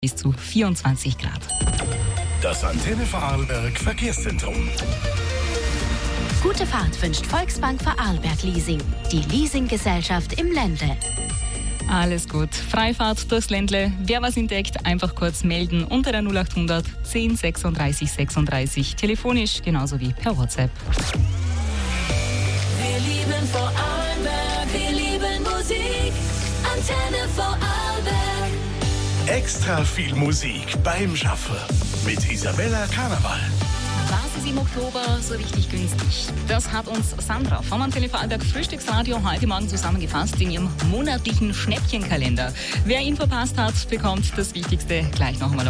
bis zu 24 Grad. Das Antenne Vorarlberg Verkehrszentrum. Gute Fahrt wünscht Volksbank Vorarlberg Leasing, die Leasinggesellschaft im Ländle. Alles gut. Freifahrt durchs Ländle. Wer was entdeckt, einfach kurz melden unter der 0800 10 36 36. Telefonisch genauso wie per WhatsApp. Wir lieben Vorarlberg, wir lieben Musik. Antenne Vorarlberg. Extra viel Musik beim Schaffen mit Isabella Karneval. Was ist im Oktober so richtig günstig? Das hat uns Sandra vom Antenne Vorarlberg Frühstücksradio heute Morgen zusammengefasst in ihrem monatlichen Schnäppchenkalender. Wer ihn verpasst hat, bekommt das Wichtigste gleich noch einmal.